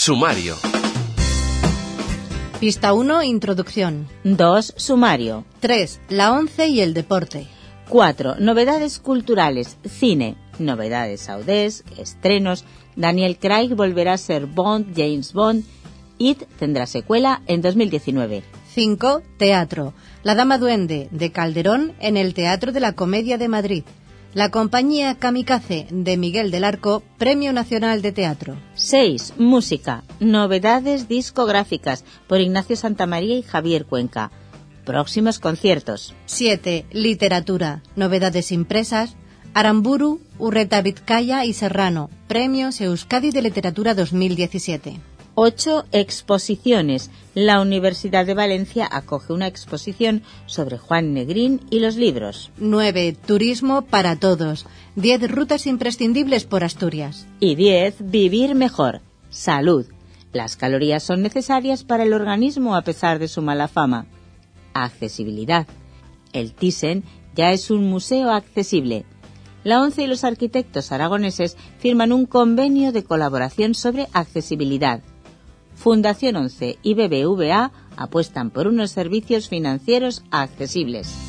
Sumario. Pista 1, introducción. 2, sumario. 3, la 11 y el deporte. 4, novedades culturales, cine, novedades saudés, estrenos, Daniel Craig volverá a ser Bond, James Bond, It tendrá secuela en 2019. 5, teatro. La Dama Duende, de Calderón, en el Teatro de la Comedia de Madrid. La compañía Kamikaze, de Miguel del Arco, Premio Nacional de Teatro. 6, música, novedades discográficas, por Ignacio Santamaría y Javier Cuenca. Próximos conciertos. 7, literatura, novedades impresas, Aramburu, Urreta Vizcaya y Serrano, Premios Euskadi de Literatura 2017. 8, exposiciones. La Universidad de Valencia acoge una exposición sobre Juan Negrín y los libros. 9, turismo para todos, 10 rutas imprescindibles por Asturias. Y 10, vivir mejor. Salud. Las calorías son necesarias para el organismo a pesar de su mala fama. Accesibilidad. El Thyssen ya es un museo accesible. La ONCE y los arquitectos aragoneses firman un convenio de colaboración sobre accesibilidad. Fundación ONCE y BBVA apuestan por unos servicios financieros accesibles.